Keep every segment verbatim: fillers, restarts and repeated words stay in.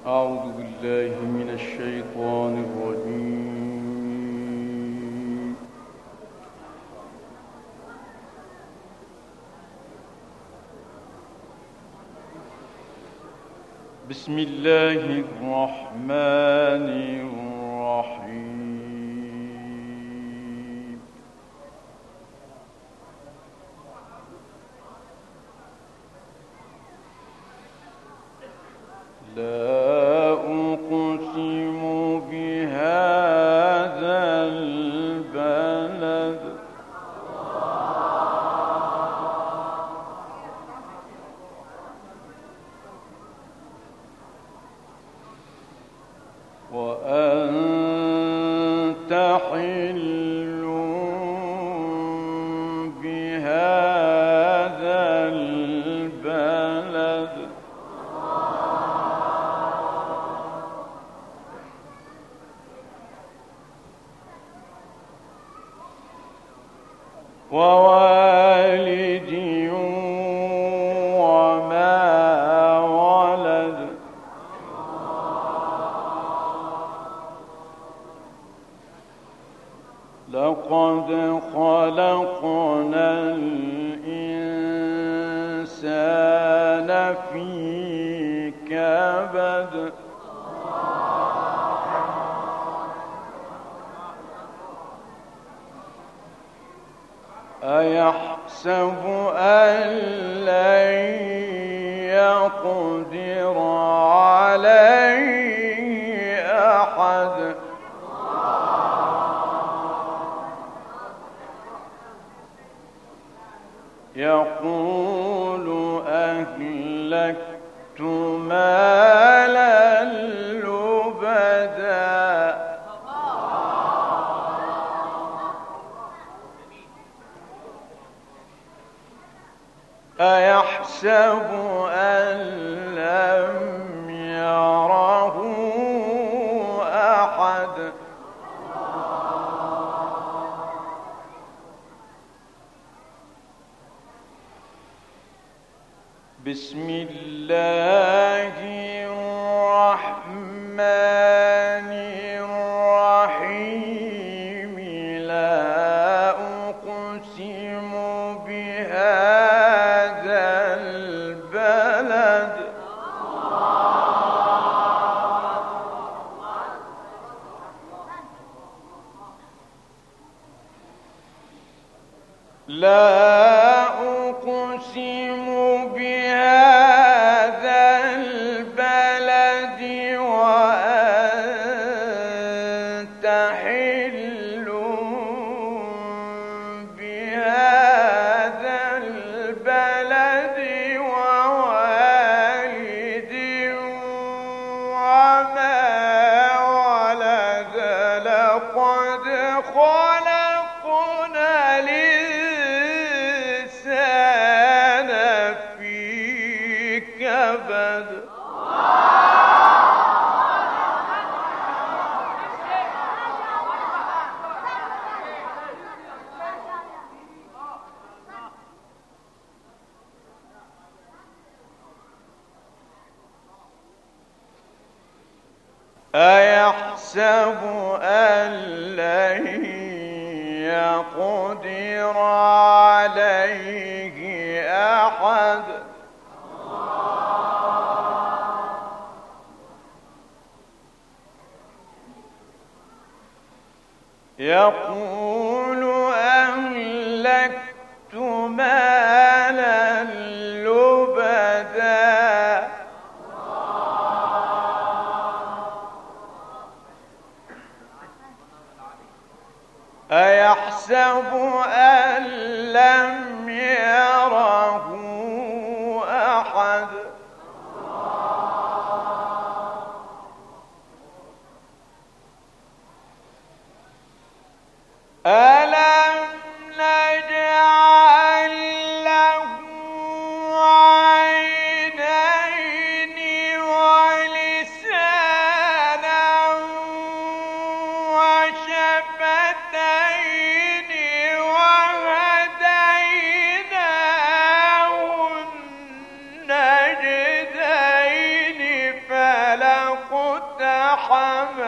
أعوذ بالله من الشيطان الرجيم. بسم الله الرحمن الرحيم. لا أقسم بهذا البلد وأنت حل بهذا البلد ووالد وما ولد لقد خلقنا الإنسان في كبد أيحسب أن لن يقدر عليه أحد يقول أهلكت مالا لبدا أيحسب أن لم يره أحد بسم الله الرحمن الرحيم. لا أقسم بهذا البلد لا أقسم بهذا البلد وأنت حل بهذا البلد ووالد وما ولد لقد خلقنا الإنسان في كبد أيحسب أن لن يقدر عليه أحد يقول أهلكت مالا لبدا أيحسب أن لم يره أحد ألم نجعل له عينين ولسانا وشفتين وهدينا اقتحم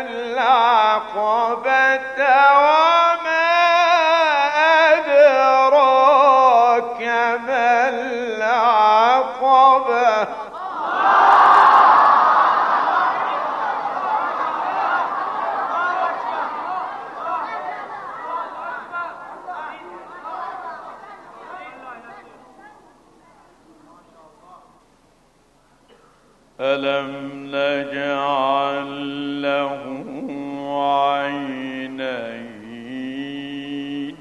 العقبة وما أدراك ما العقبة ألم نجعل له عينين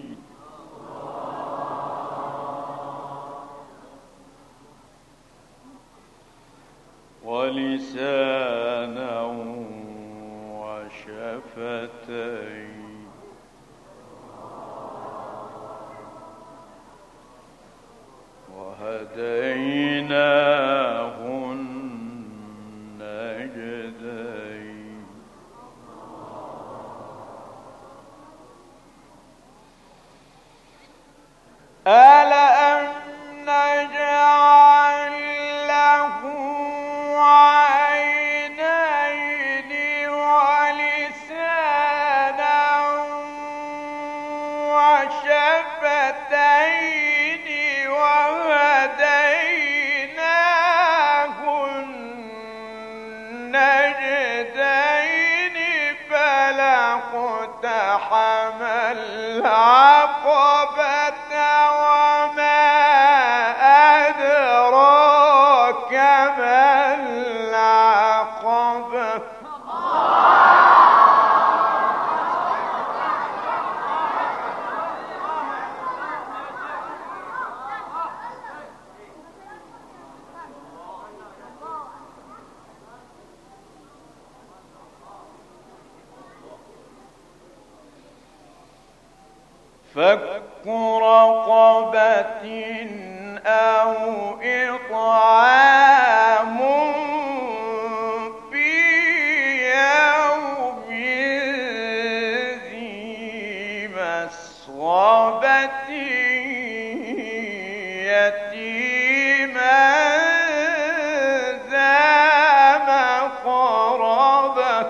ولسانا وشفتين وهديناه النجدين ألم نجعل له عينين ولسانا وشفتين وهديناه النجدين فلا اقتحم العقبة وما أدراك ما العقبة فك رقبة أو إطعام في يوم ذي مسغبة يتيما ذا مقربة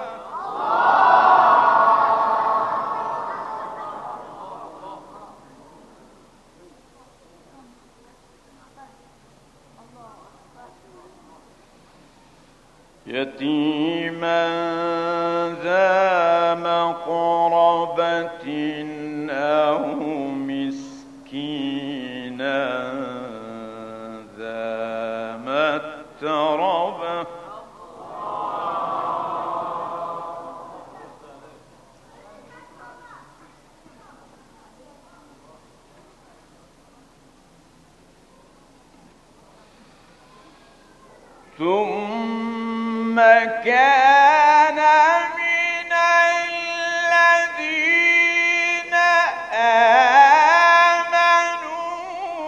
يتيما ذا مقربة أو مسكينا ذا متربة ثم كان من الذين آمنوا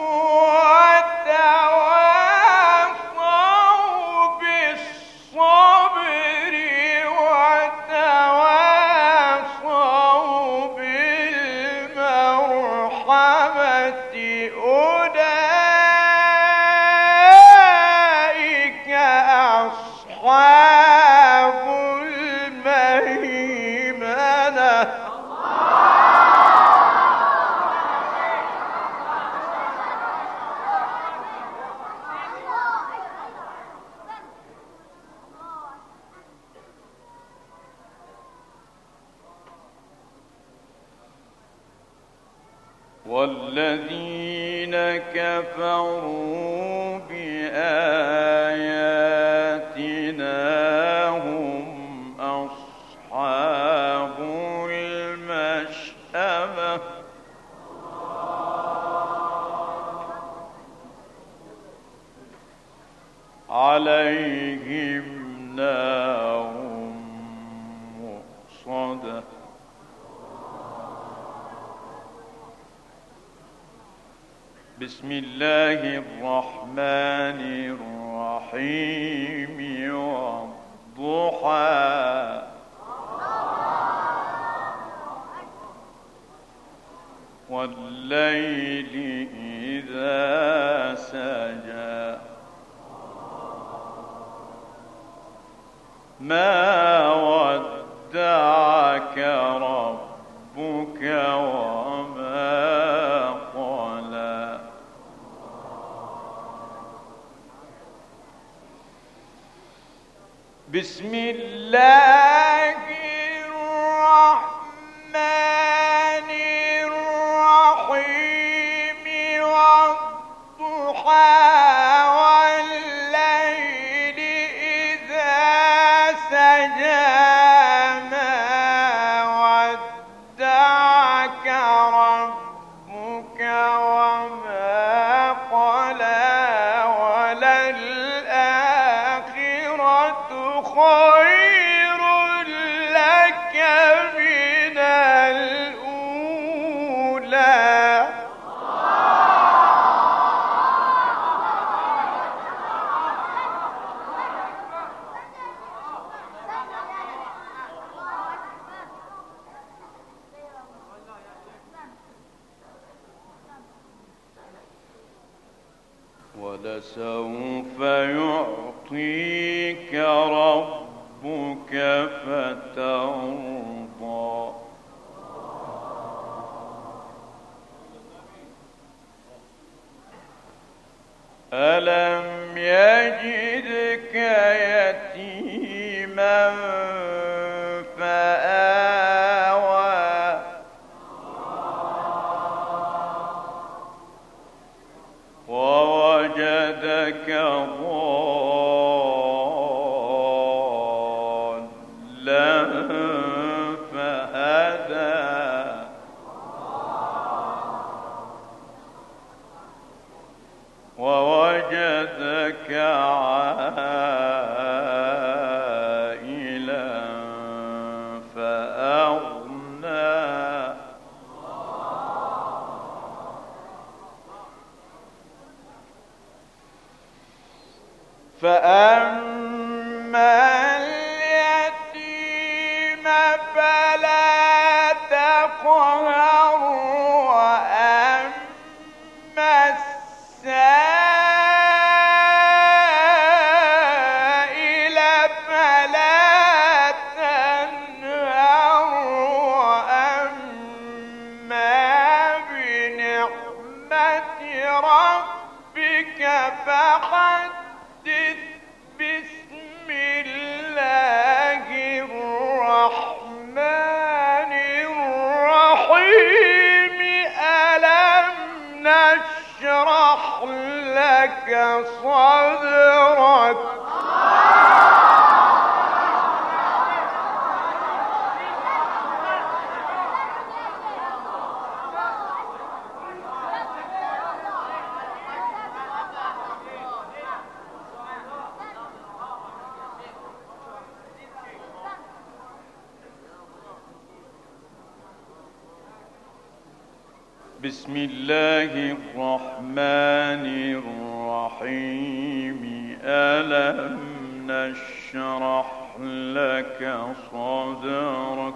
وتواصوا بالصبر وتواصوا بالمرحمة أولئك أصحاب الميمنة والذين كفروا بآياتنا هم أصحاب المشأمة عليهم نار مؤصدة بسم الله الرحمن الرحيم والضحى والليل إذا سجى ما بسم الله الرحمن الرحيم والضحى والليل إذا سجى ما ودعك ربك وما قلى وللآخرة خير لك من الأولى. ولسوف يعطيك ربك فترضى. ألم يجدك يتيما فآوى ووجدك ضالا فهدى ووجدك عائلا فأغنى فأما اليتيم فلا تقهر وأما السائل فلا تنهر وأما بنعمة ربك فحدث. بسم الله الرحمن الرحيم. ألم نشرح لك صدرك بسم الله الرحمن الرحيم. ألم نشرح لك صدرك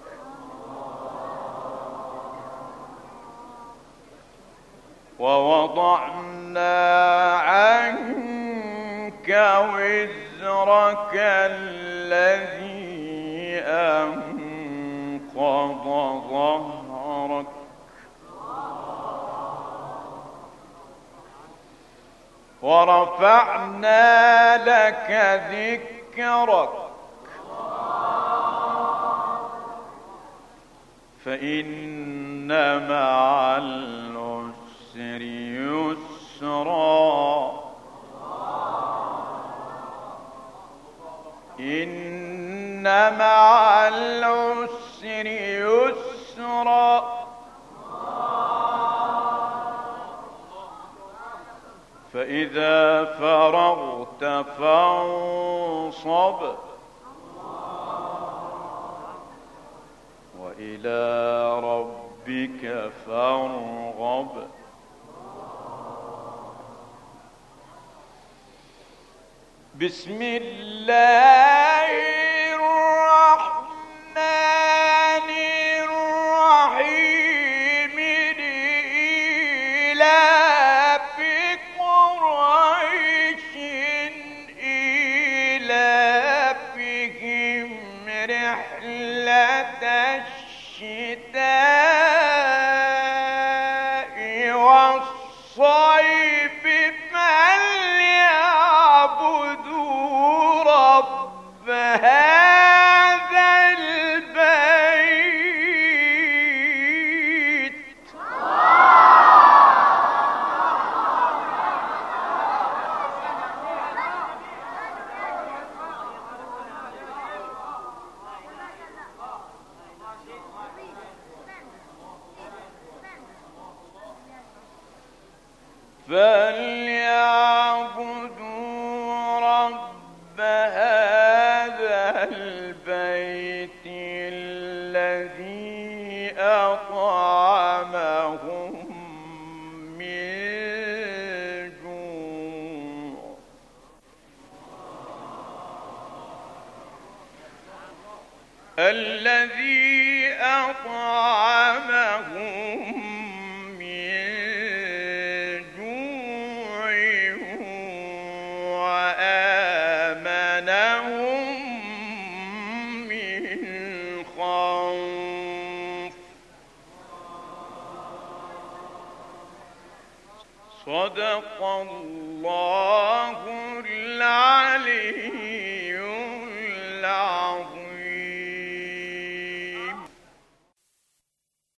ووضعنا عنك وزرك الذي أنقض ظهرك ورفعنا لك ذكرك فإن مع العسر يسرا إن مع العسر يسرا فإذا فرغت فانصب وإلى ربك فارغب. بسم الله الرحمن الرحيم. لإيلاف قريش إيلافهم رحلة الشتاء والصيف فليعبدوا رب فليعبدوا رب هذا البيت الذي أطعمهم من جوع الذي أطعمهم من جوع وآمنهم من خوف. صدق الله